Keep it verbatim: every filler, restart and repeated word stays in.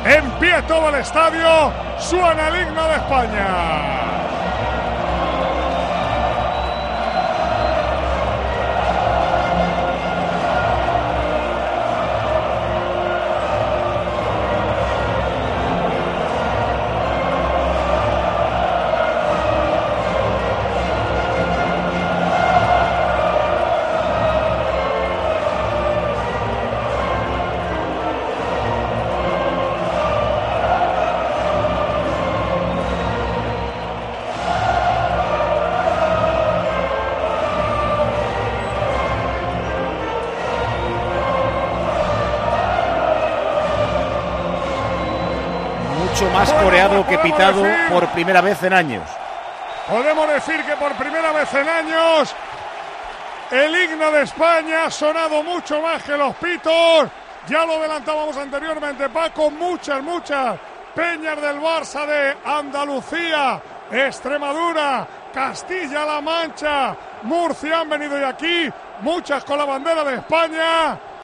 En pie todo el estadio, suena el himno de España. Mucho más coreado que pitado por primera vez en años. Podemos decir que por primera vez en años el himno de España ha sonado mucho más que los pitos. Ya lo adelantábamos anteriormente, Paco, muchas, muchas peñas del Barça de Andalucía, Extremadura, Castilla-La Mancha, Murcia han venido y aquí, muchas con la bandera de España.